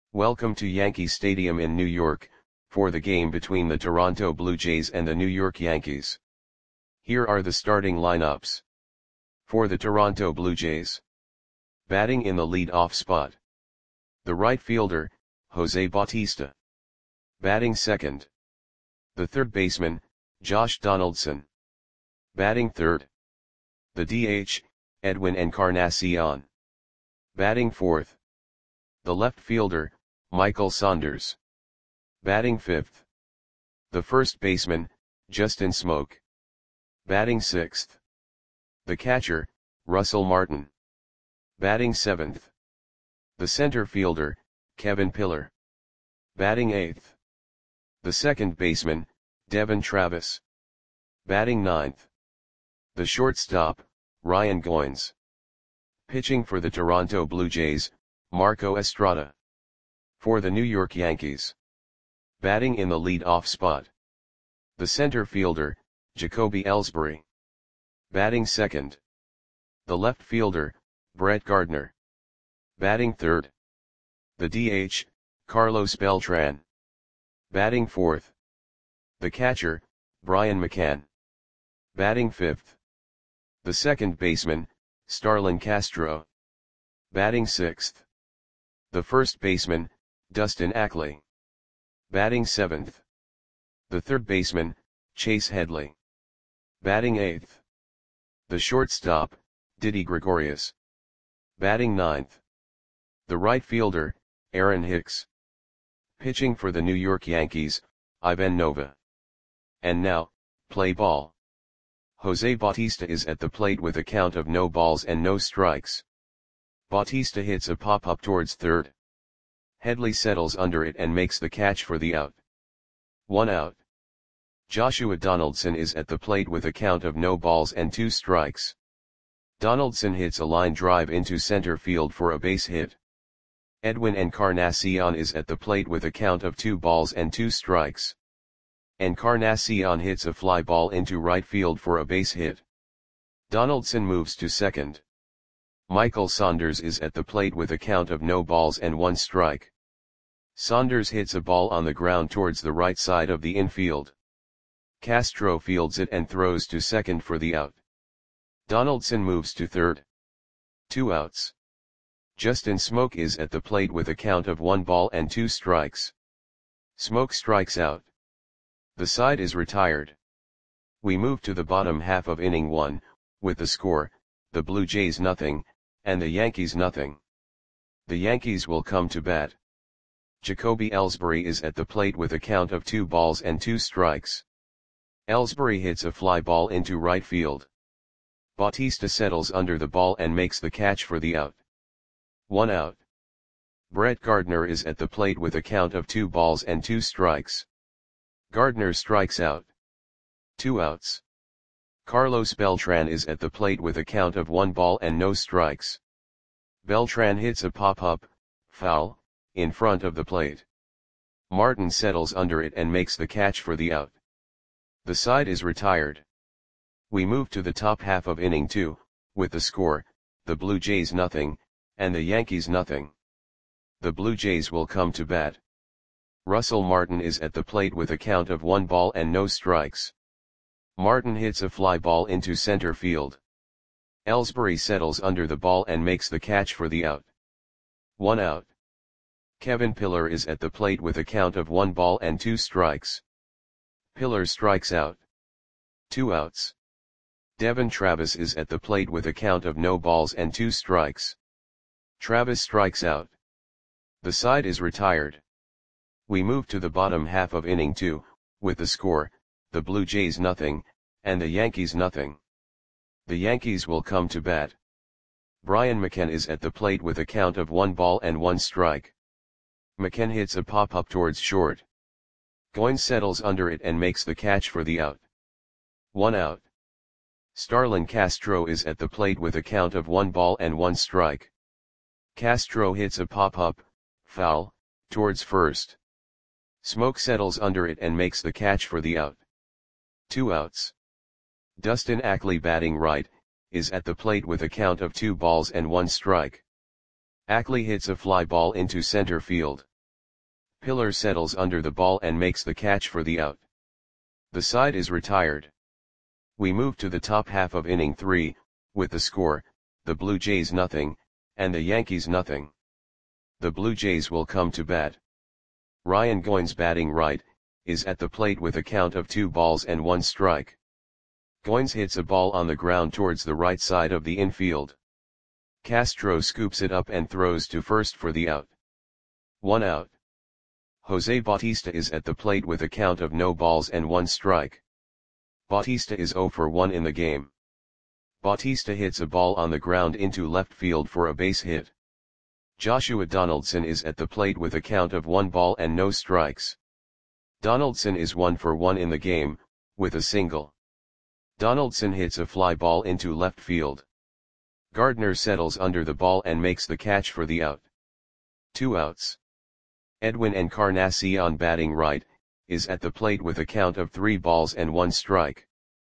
Welcome to Yankee Stadium in New York, for the game between the Toronto Blue Jays and the New York Yankees. Here are the starting lineups. For the Toronto Blue Jays. Batting in the lead-off spot. The right fielder, Jose Bautista. Batting second. The third baseman, Josh Donaldson. Batting third. The DH, Edwin Encarnacion. Batting fourth. The left fielder, Michael Saunders. Batting fifth. The first baseman, Justin Smoak. Batting sixth. The catcher, Russell Martin. Batting seventh. The center fielder, Kevin Pillar. Batting eighth. The second baseman, Devon Travis. Batting ninth. The shortstop, Ryan Goins. Pitching for the Toronto Blue Jays, Marco Estrada. For the New York Yankees. Batting in the lead-off spot. The center fielder, Jacoby Ellsbury. Batting second. The left fielder, Brett Gardner. Batting third. The DH, Carlos Beltran. Batting fourth. The catcher, Brian McCann. Batting fifth. The second baseman, Starlin Castro. Batting sixth. The first baseman, Dustin Ackley. Batting seventh. The third baseman, Chase Headley. Batting eighth. The shortstop, Didi Gregorius. Batting ninth. The right fielder, Aaron Hicks. Pitching for the New York Yankees, Ivan Nova. And now, play ball. Jose Bautista is at the plate with a count of no balls and no strikes. Bautista hits a pop-up towards third. Headley settles under it and makes the catch for the out. 1 out. Joshua Donaldson is at the plate with a count of no balls and 2 strikes. Donaldson hits a line drive into center field for a base hit. Edwin Encarnacion is at the plate with a count of 2 balls and 2 strikes. Encarnacion hits a fly ball into right field for a base hit. Donaldson moves to second. Michael Saunders is at the plate with a count of no balls and 1 strike. Saunders hits a ball on the ground towards the right side of the infield. Castro fields it and throws to second for the out. Donaldson moves to third. 2 outs. Justin Smoak is at the plate with a count of 1 ball and 2 strikes. Smoak strikes out. The side is retired. We move to the bottom half of inning 1, with the score, the Blue Jays nothing, and the Yankees nothing. The Yankees will come to bat. Jacoby Ellsbury is at the plate with a count of 2 balls and 2 strikes. Ellsbury hits a fly ball into right field. Bautista settles under the ball and makes the catch for the out. 1 out. Brett Gardner is at the plate with a count of 2 balls and 2 strikes. Gardner strikes out. 2 outs. Carlos Beltran is at the plate with a count of 1 ball and no strikes. Beltran hits a pop-up, foul, in front of the plate. Martin settles under it and makes the catch for the out. The side is retired. We move to the top half of inning 2, with the score, the Blue Jays nothing, and the Yankees nothing. The Blue Jays will come to bat. Russell Martin is at the plate with a count of 1 ball and no strikes. Martin hits a fly ball into center field. Ellsbury settles under the ball and makes the catch for the out. 1 out. Kevin Pillar is at the plate with a count of 1 ball and 2 strikes. Pillar strikes out. 2 outs. Devon Travis is at the plate with a count of no balls and 2 strikes. Travis strikes out. The side is retired. We move to the bottom half of inning 2, with the score, the Blue Jays nothing, and the Yankees nothing. The Yankees will come to bat. Brian McCann is at the plate with a count of 1 ball and 1 strike. McCann hits a pop-up towards short. Goins settles under it and makes the catch for the out. 1 out. Starlin Castro is at the plate with a count of 1 ball and 1 strike. Castro hits a pop-up, foul, towards first. Smoak settles under it and makes the catch for the out. 2 outs. Dustin Ackley, batting right, is at the plate with a count of 2 balls and 1 strike. Ackley hits a fly ball into center field. Pillar settles under the ball and makes the catch for the out. The side is retired. We move to the top half of inning 3, with the score, the Blue Jays nothing, and the Yankees nothing. The Blue Jays will come to bat. Ryan Goins, batting right, is at the plate with a count of 2 balls and 1 strike. Goins hits a ball on the ground towards the right side of the infield. Castro scoops it up and throws to first for the out. 1 out. Jose Bautista is at the plate with a count of no balls and 1 strike. Bautista is 0 for 1 in the game. Bautista hits a ball on the ground into left field for a base hit. Joshua Donaldson is at the plate with a count of 1 ball and no strikes. Donaldson is 1 for 1 in the game, with a single. Donaldson hits a fly ball into left field. Gardner settles under the ball and makes the catch for the out. 2 outs. Edwin Encarnacion, batting right, is at the plate with a count of 3 balls and 1 strike.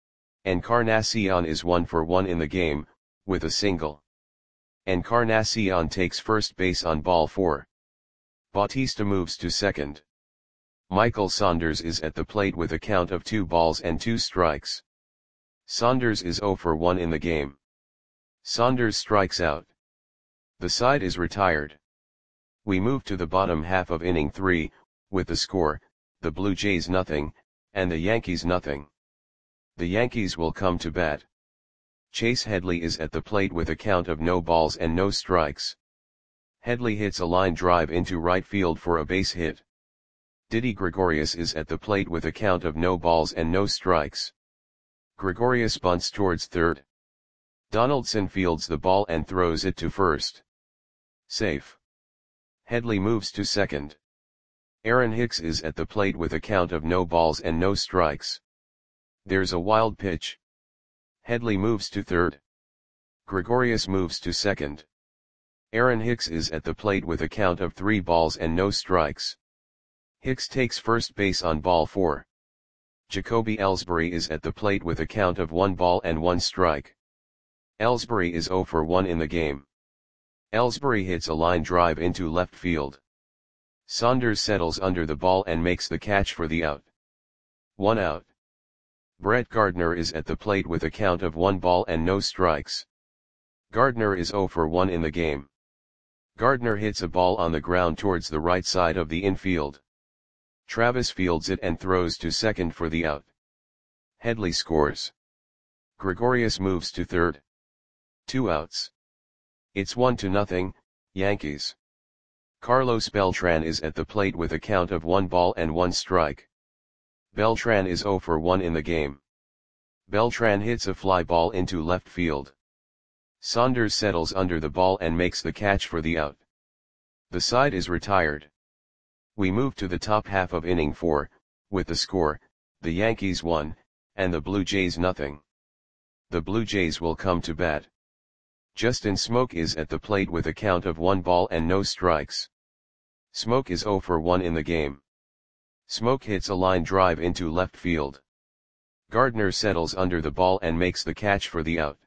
Encarnacion is 1 for 1 in the game, with a single. Encarnacion takes first base on ball 4. Bautista moves to second. Michael Saunders is at the plate with a count of 2 balls and 2 strikes. Saunders is 0 for 1 in the game. Saunders strikes out. The side is retired. We move to the bottom half of inning 3, with the score, the Blue Jays nothing, and the Yankees nothing. The Yankees will come to bat. Chase Headley is at the plate with a count of no balls and no strikes. Headley hits a line drive into right field for a base hit. Didi Gregorius is at the plate with a count of no balls and no strikes. Gregorius bunts towards third. Donaldson fields the ball and throws it to first. Safe. Headley moves to second. Aaron Hicks is at the plate with a count of no balls and no strikes. There's a wild pitch. Headley moves to third. Gregorius moves to second. Aaron Hicks is at the plate with a count of 3 balls and no strikes. Hicks takes first base on ball 4. Jacoby Ellsbury is at the plate with a count of 1 ball and 1 strike. Ellsbury is 0 for 1 in the game. Ellsbury hits a line drive into left field. Saunders settles under the ball and makes the catch for the out. 1 out. Brett Gardner is at the plate with a count of 1 ball and no strikes. Gardner is 0 for 1 in the game. Gardner hits a ball on the ground towards the right side of the infield. Travis fields it and throws to second for the out. Headley scores. Gregorius moves to third. 2 outs. It's 1-0, Yankees. Carlos Beltran is at the plate with a count of 1 ball and 1 strike. Beltran is 0 for 1 in the game. Beltran hits a fly ball into left field. Saunders settles under the ball and makes the catch for the out. The side is retired. We move to the top half of inning 4, with the score, the Yankees 1, and the Blue Jays nothing. The Blue Jays will come to bat. Justin Smoke is at the plate with a count of 1 ball and no strikes. Smoke is 0 for 1 in the game. Smoke hits a line drive into left field. Gardner settles under the ball and makes the catch for the out.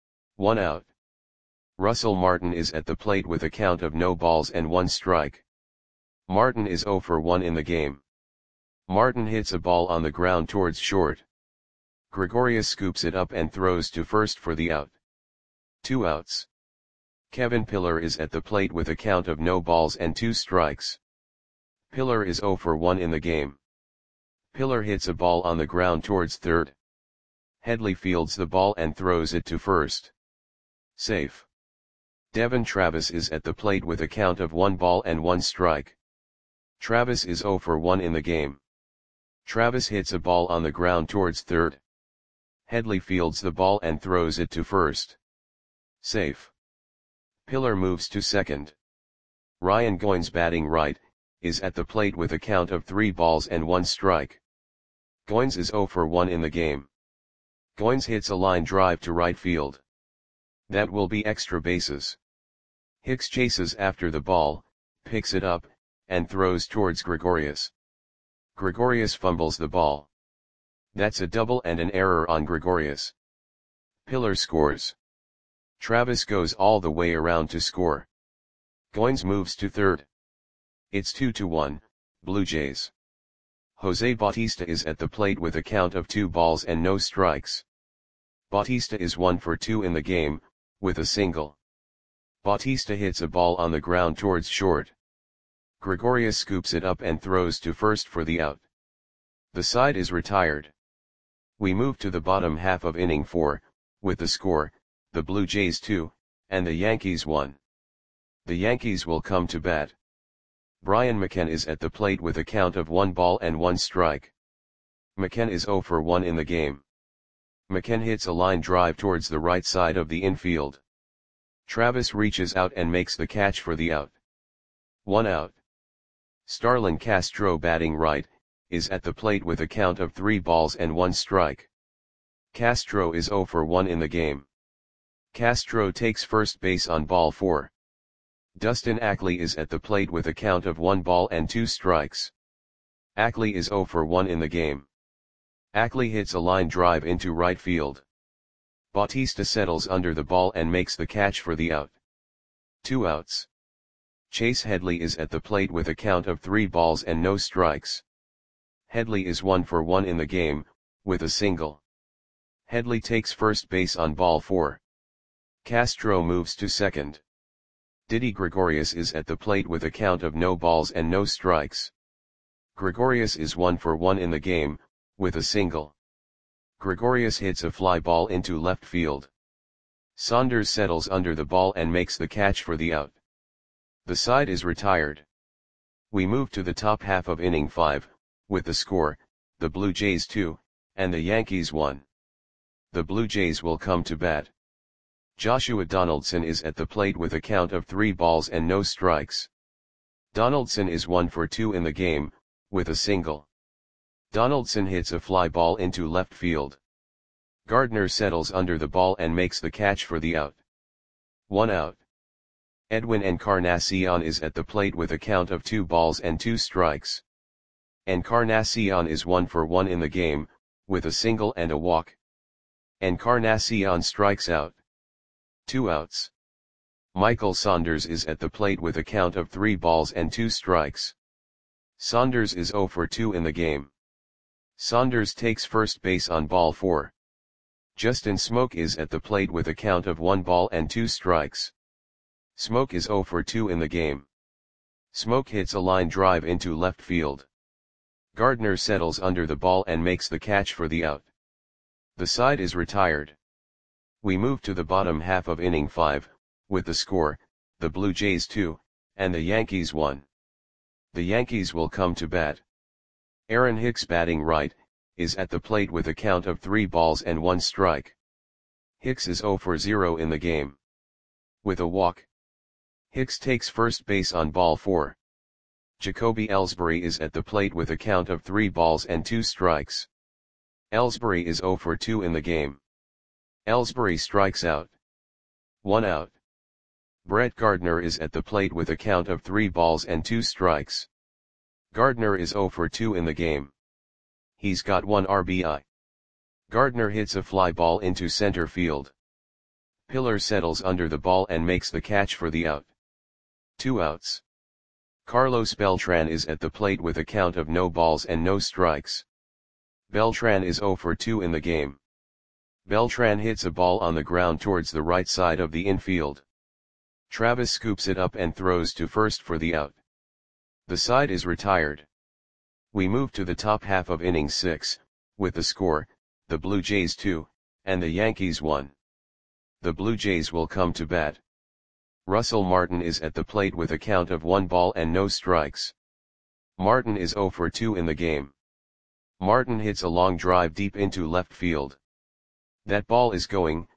1 out. Russell Martin is at the plate with a count of no balls and 1 strike. Martin is 0 for 1 in the game. Martin hits a ball on the ground towards short. Gregorius scoops it up and throws to first for the out. 2 outs. Kevin Pillar is at the plate with a count of no balls and 2 strikes. Pillar is 0 for 1 in the game. Pillar hits a ball on the ground towards third. Headley fields the ball and throws it to first. Safe. Devon Travis is at the plate with a count of 1 ball and 1 strike. Travis is 0 for 1 in the game. Travis hits a ball on the ground towards third. Headley fields the ball and throws it to first. Safe. Pillar moves to second. Ryan Goins, batting right, is at the plate with a count of 3 balls and 1 strike. Goins is 0 for 1 in the game. Goins hits a line drive to right field. That will be extra bases. Hicks chases after the ball, picks it up, and throws towards Gregorius. Gregorius fumbles the ball. That's a double and an error on Gregorius. Pillar scores. Travis goes all the way around to score. Goins moves to third. It's 2-1, Blue Jays. Jose Bautista is at the plate with a count of 2 balls and no strikes. Bautista is 1 for 2 in the game, with a single. Bautista hits a ball on the ground towards short. Gregorius scoops it up and throws to first for the out. The side is retired. We move to the bottom half of inning 4, with the score, the Blue Jays 2, and the Yankees 1. The Yankees will come to bat. Brian McCann is at the plate with a count of 1 ball and 1 strike. McCann is 0 for 1 in the game. McCann hits a line drive towards the right side of the infield. Travis reaches out and makes the catch for the out. 1 out. Starlin Castro, batting right, is at the plate with a count of 3 balls and 1 strike. Castro is 0 for 1 in the game. Castro takes first base on ball 4. Dustin Ackley is at the plate with a count of 1 ball and 2 strikes. Ackley is 0 for 1 in the game. Ackley hits a line drive into right field. Bautista settles under the ball and makes the catch for the out. 2 outs. Chase Headley is at the plate with a count of 3 balls and no strikes. Headley is 1 for 1 in the game, with a single. Headley takes first base on ball 4. Castro moves to second. Didi Gregorius is at the plate with a count of no balls and no strikes. Gregorius is 1 for 1 in the game, with a single. Gregorius hits a fly ball into left field. Saunders settles under the ball and makes the catch for the out. The side is retired. We move to the top half of inning 5, with the score, the Blue Jays 2, and the Yankees 1. The Blue Jays will come to bat. Joshua Donaldson is at the plate with a count of 3 balls and no strikes. Donaldson is 1 for 2 in the game, with a single. Donaldson hits a fly ball into left field. Gardner settles under the ball and makes the catch for the out. 1 out. Edwin Encarnacion is at the plate with a count of 2 balls and 2 strikes. Encarnacion is 1 for 1 in the game, with a single and a walk. Encarnacion strikes out. 2 outs. Michael Saunders is at the plate with a count of 3 balls and 2 strikes. Saunders is 0 for 2 in the game. Saunders takes first base on ball 4. Justin Smoke is at the plate with a count of 1 ball and 2 strikes. Smoke is 0 for 2 in the game. Smoke hits a line drive into left field. Gardner settles under the ball and makes the catch for the out. The side is retired. We move to the bottom half of inning 5, with the score, the Blue Jays 2, and the Yankees 1. The Yankees will come to bat. Aaron Hicks, batting right, is at the plate with a count of 3 balls and 1 strike. Hicks is 0 for 0 in the game. With a walk. Hicks takes first base on ball 4. Jacoby Ellsbury is at the plate with a count of 3 balls and 2 strikes. Ellsbury is 0 for 2 in the game. Ellsbury strikes out. 1 out. Brett Gardner is at the plate with a count of 3 balls and 2 strikes. Gardner is 0 for 2 in the game. He's got 1 RBI. Gardner hits a fly ball into center field. Pillar settles under the ball and makes the catch for the out. 2 outs. Carlos Beltran is at the plate with a count of no balls and no strikes. Beltran is 0 for 2 in the game. Beltran hits a ball on the ground towards the right side of the infield. Travis scoops it up and throws to first for the out. The side is retired. We move to the top half of inning 6, with the score, the Blue Jays 2, and the Yankees 1. The Blue Jays will come to bat. Russell Martin is at the plate with a count of 1 ball and no strikes. Martin is 0 for 2 in the game. Martin hits a long drive deep into left field. That ball is gone.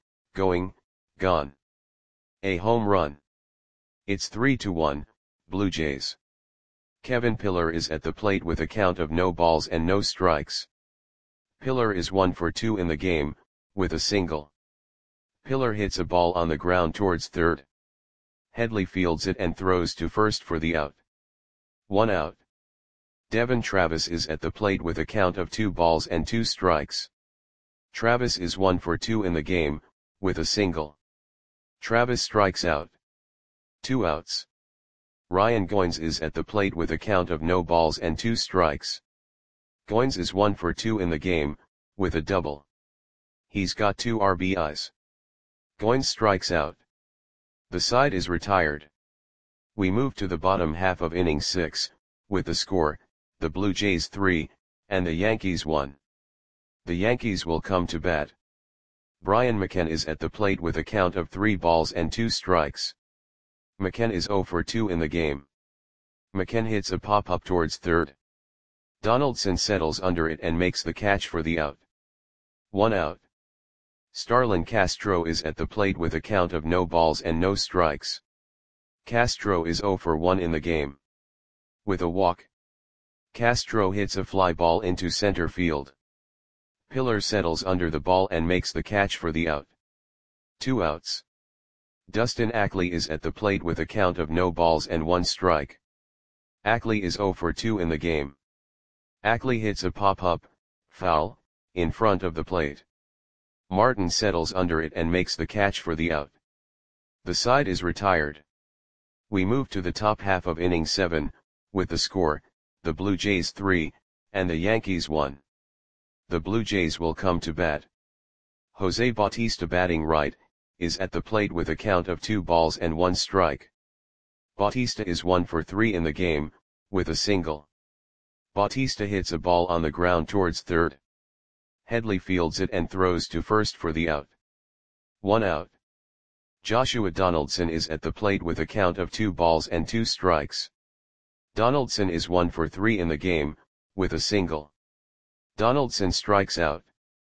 A home run. It's 3-1, Blue Jays. Kevin Pillar is at the plate with a count of no balls and no strikes. Pillar is 1 for 2 in the game, with a single. Pillar hits a ball on the ground towards third. Headley fields it and throws to first for the out. 1 out. Devon Travis is at the plate with a count of 2 balls and 2 strikes. Travis is 1 for 2 in the game, with a single. Travis strikes out. 2 outs. Ryan Goins is at the plate with a count of no balls and 2 strikes. Goins is 1 for 2 in the game, with a double. He's got 2 RBIs. Goins strikes out. The side is retired. We move to the bottom half of inning 6, with the score, the Blue Jays 3, and the Yankees 1. The Yankees will come to bat. Brian McCann is at the plate with a count of 3 balls and 2 strikes. McCann is 0 for 2 in the game. McCann hits a pop-up towards third. Donaldson settles under it and makes the catch for the out. 1 out. Starlin Castro is at the plate with a count of no balls and no strikes. Castro is 0 for 1 in the game. With a walk, Castro hits a fly ball into center field. Pillar settles under the ball and makes the catch for the out. 2 outs. Dustin Ackley is at the plate with a count of no balls and 1 strike. Ackley is 0 for 2 in the game. Ackley hits a pop-up, foul, in front of the plate. Martin settles under it and makes the catch for the out. The side is retired. We move to the top half of inning 7, with the score, the Blue Jays 3, and the Yankees 1. The Blue Jays will come to bat. Jose Bautista, batting right, is at the plate with a count of 2 balls and 1 strike. Bautista is 1 for 3 in the game, with a single. Bautista hits a ball on the ground towards third. Headley fields it and throws to first for the out. 1 out. Joshua Donaldson is at the plate with a count of 2 balls and 2 strikes. Donaldson is 1 for 3 in the game, with a single. Donaldson strikes out.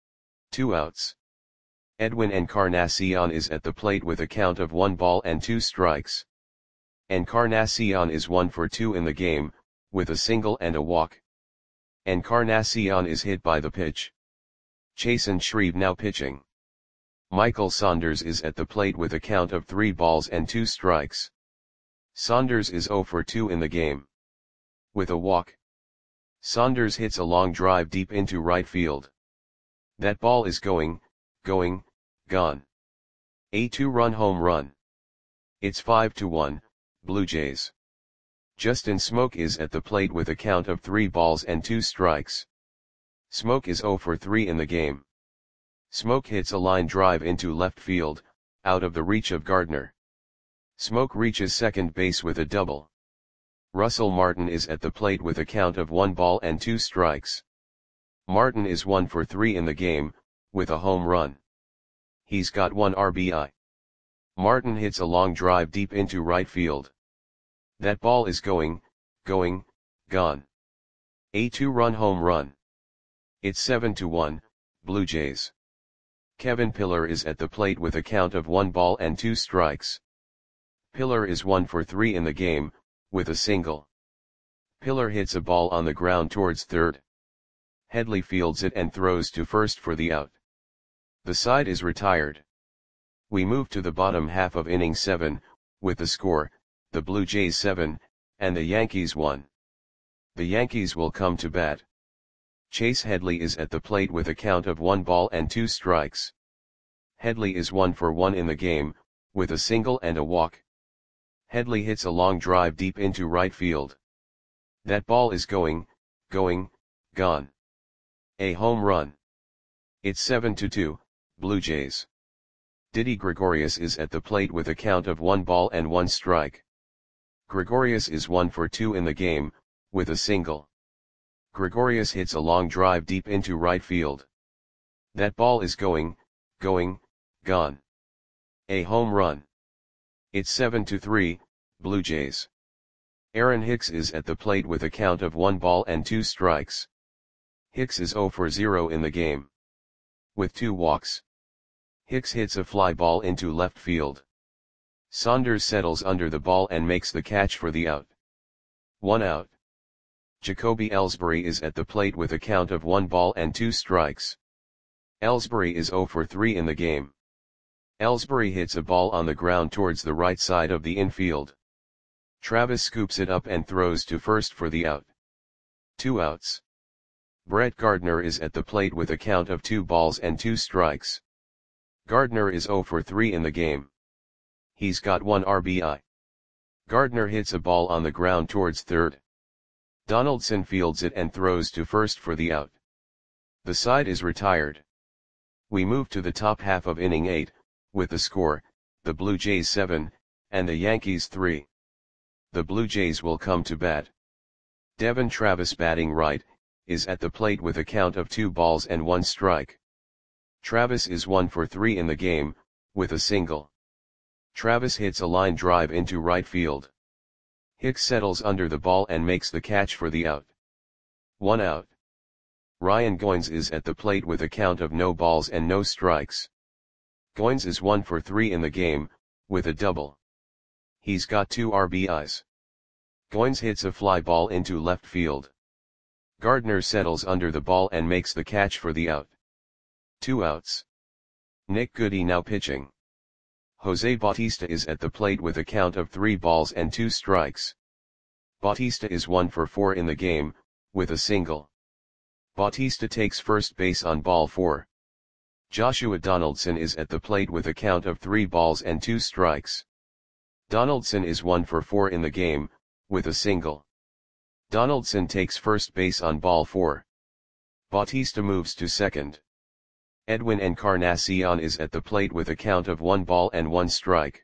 2 outs. Edwin Encarnacion is at the plate with a count of 1 ball and 2 strikes. Encarnacion is 1 for 2 in the game, with a single and a walk. Encarnacion is hit by the pitch. Chasen Shreve now pitching. Michael Saunders is at the plate with a count of 3 balls and 2 strikes. Saunders is 0 for 2 in the game. With a walk, Saunders hits a long drive deep into right field. That ball is going, gone. A 2-run home run. It's 5-1, Blue Jays. Justin Smoke is at the plate with a count of 3 balls and 2 strikes. Smoke is 0 for 3 in the game. Smoke hits a line drive into left field, out of the reach of Gardner. Smoke reaches second base with a double. Russell Martin is at the plate with a count of 1 ball and 2 strikes. Martin is 1 for 3 in the game, with a home run. He's got 1 RBI. Martin hits a long drive deep into right field. That ball is going, gone. A 2-run home run. It's 7-1, Blue Jays. Kevin Pillar is at the plate with a count of 1 ball and 2 strikes. Pillar is 1 for 3 in the game, with a single. Pillar hits a ball on the ground towards third. Headley fields it and throws to first for the out. The side is retired. We move to the bottom half of inning 7, with the score, the Blue Jays 7, and the Yankees 1. The Yankees will come to bat. Chase Headley is at the plate with a count of 1 ball and 2 strikes. Headley is 1 for 1 in the game, with a single and a walk. Headley hits a long drive deep into right field. That ball is going, gone. A home run. It's 7-2, Blue Jays. Didi Gregorius is at the plate with a count of 1 ball and 1 strike. Gregorius is 1 for 2 in the game, with a single. Gregorius hits a long drive deep into right field. That ball is going, gone. A home run. It's 7-3, Blue Jays. Aaron Hicks is at the plate with a count of 1 ball and 2 strikes. Hicks is 0 for 0 in the game. With 2 walks. Hicks hits a fly ball into left field. Saunders settles under the ball and makes the catch for the out. 1 out. Jacoby Ellsbury is at the plate with a count of 1 ball and 2 strikes. Ellsbury is 0 for 3 in the game. Ellsbury hits a ball on the ground towards the right side of the infield. Travis scoops it up and throws to first for the out. 2 outs. Brett Gardner is at the plate with a count of 2 balls and 2 strikes. Gardner is 0 for 3 in the game. He's got 1 RBI. Gardner hits a ball on the ground towards third. Donaldson fields it and throws to first for the out. The side is retired. We move to the top half of inning 8, with the score, the Blue Jays 7, and the Yankees 3. The Blue Jays will come to bat. Devon Travis, batting right, is at the plate with a count of 2 balls and 1 strike. Travis is 1 for 3 in the game, with a single. Travis hits a line drive into right field. Hicks settles under the ball and makes the catch for the out. 1 out. Ryan Goins is at the plate with a count of no balls and no strikes. Goins is 1 for 3 in the game, with a double. He's got 2 RBIs. Goins hits a fly ball into left field. Gardner settles under the ball and makes the catch for the out. 2 outs. Nick Goody now pitching. Jose Bautista is at the plate with a count of 3 balls and 2 strikes. Bautista is 1 for 4 in the game, with a single. Bautista takes first base on ball 4. Joshua Donaldson is at the plate with a count of 3 balls and 2 strikes. Donaldson is 1 for 4 in the game, with a single. Donaldson takes first base on ball 4. Bautista moves to second. Edwin Encarnacion is at the plate with a count of 1 ball and 1 strike.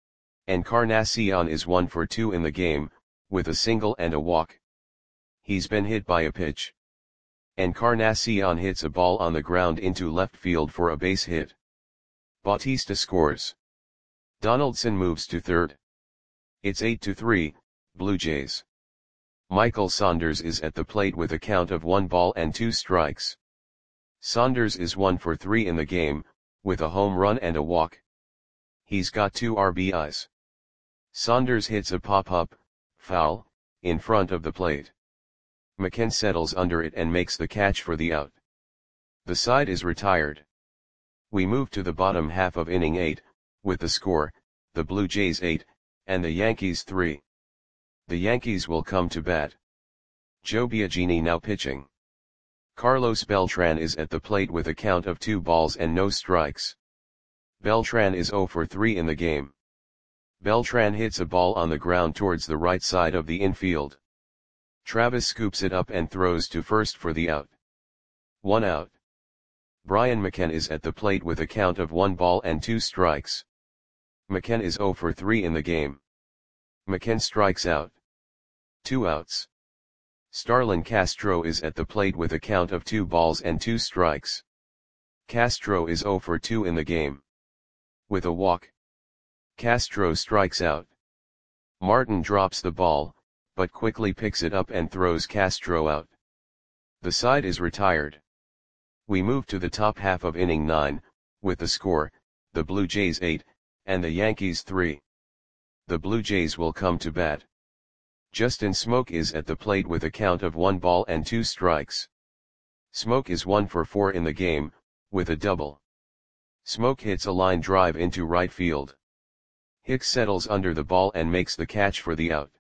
Encarnacion is 1 for 2 in the game, with a single and a walk. He's been hit by a pitch. Encarnacion hits a ball on the ground into left field for a base hit. Bautista scores. Donaldson moves to third. It's 8-3, Blue Jays. Michael Saunders is at the plate with a count of 1 ball and 2 strikes. Saunders is 1 for 3 in the game, with a home run and a walk. He's got 2 RBIs. Saunders hits a pop-up, foul, in front of the plate. McKen settles under it and makes the catch for the out. The side is retired. We move to the bottom half of inning 8, with the score, the Blue Jays 8, and the Yankees 3. The Yankees will come to bat. Joe Biagini now pitching. Carlos Beltran is at the plate with a count of 2 balls and no strikes. Beltran is 0 for 3 in the game. Beltran hits a ball on the ground towards the right side of the infield. Travis scoops it up and throws to first for the out. 1 out. Brian McKen is at the plate with a count of 1 ball and 2 strikes. McKen is 0 for 3 in the game. McKen strikes out. 2 outs. Starlin Castro is at the plate with a count of 2 balls and 2 strikes. Castro is 0 for 2 in the game. With a walk. Castro strikes out. Martin drops the ball, but quickly picks it up and throws Castro out. The side is retired. We move to the top half of inning 9, with the score, the Blue Jays 8, and the Yankees 3. The Blue Jays will come to bat. Justin Smoke is at the plate with a count of 1 ball and 2 strikes. Smoke is 1 for 4 in the game, with a double. Smoke hits a line drive into right field. Hicks settles under the ball and makes the catch for the out.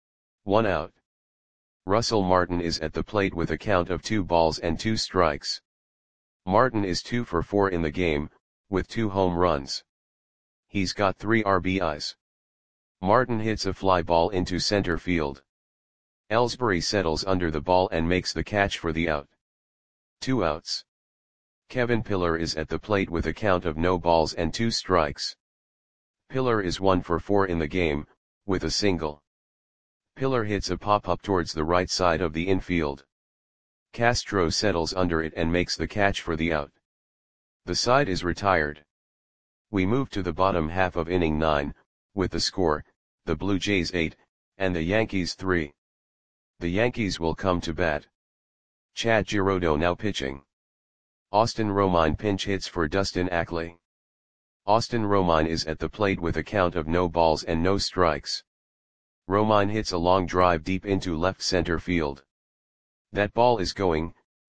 1 out. Russell Martin is at the plate with a count of 2 balls and 2 strikes. Martin is 2 for 4 in the game, with 2 home runs. He's got 3 RBIs. Martin hits a fly ball into center field. Ellsbury settles under the ball and makes the catch for the out. 2 outs. Kevin Pillar is at the plate with a count of no balls and 2 strikes. Pillar is 1 for 4 in the game, with a single. Pillar hits a pop-up towards the right side of the infield. Castro settles under it and makes the catch for the out. The side is retired. We move to the bottom half of inning 9, with the score, the Blue Jays 8, and the Yankees 3. The Yankees will come to bat. Chad Girodo now pitching. Austin Romine pinch hits for Dustin Ackley. Austin Romine is at the plate with a count of no balls and no strikes. Romine hits a long drive deep into left center field. That ball is going,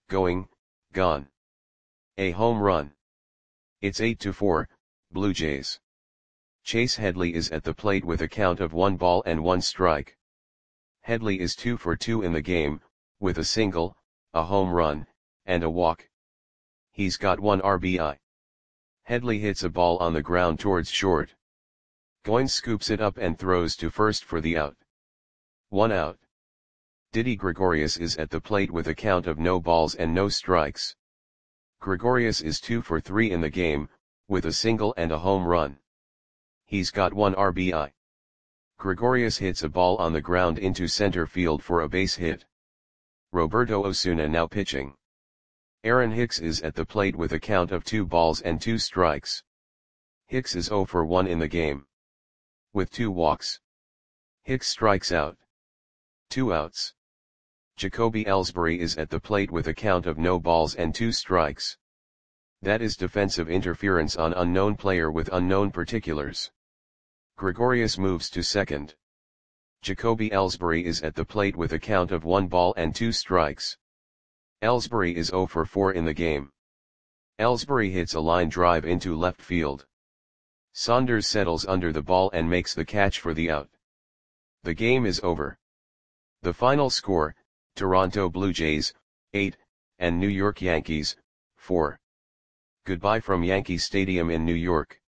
gone. A home run. It's 8-4, Blue Jays. Chase Headley is at the plate with a count of 1 ball and 1 strike. Headley is 2 for 2 in the game, with a single, a home run, and a walk. He's got 1 RBI. Headley hits a ball on the ground towards short. Goins scoops it up and throws to first for the out. 1 out. Didi Gregorius is at the plate with a count of no balls and no strikes. Gregorius is 2 for 3 in the game, with a single and a home run. He's got 1 RBI. Gregorius hits a ball on the ground into center field for a base hit. Roberto Osuna now pitching. Aaron Hicks is at the plate with a count of 2 balls and 2 strikes. Hicks is 0 for 1 in the game. With 2 walks. Hicks strikes out. 2 outs. Jacoby Ellsbury is at the plate with a count of no balls and 2 strikes. That is defensive interference on unknown player with unknown particulars. Gregorius moves to second. Jacoby Ellsbury is at the plate with a count of 1 ball and 2 strikes. Ellsbury is 0 for 4 in the game. Ellsbury hits a line drive into left field. Saunders settles under the ball and makes the catch for the out. The game is over. The final score, Toronto Blue Jays, 8, and New York Yankees, 4. Goodbye from Yankee Stadium in New York.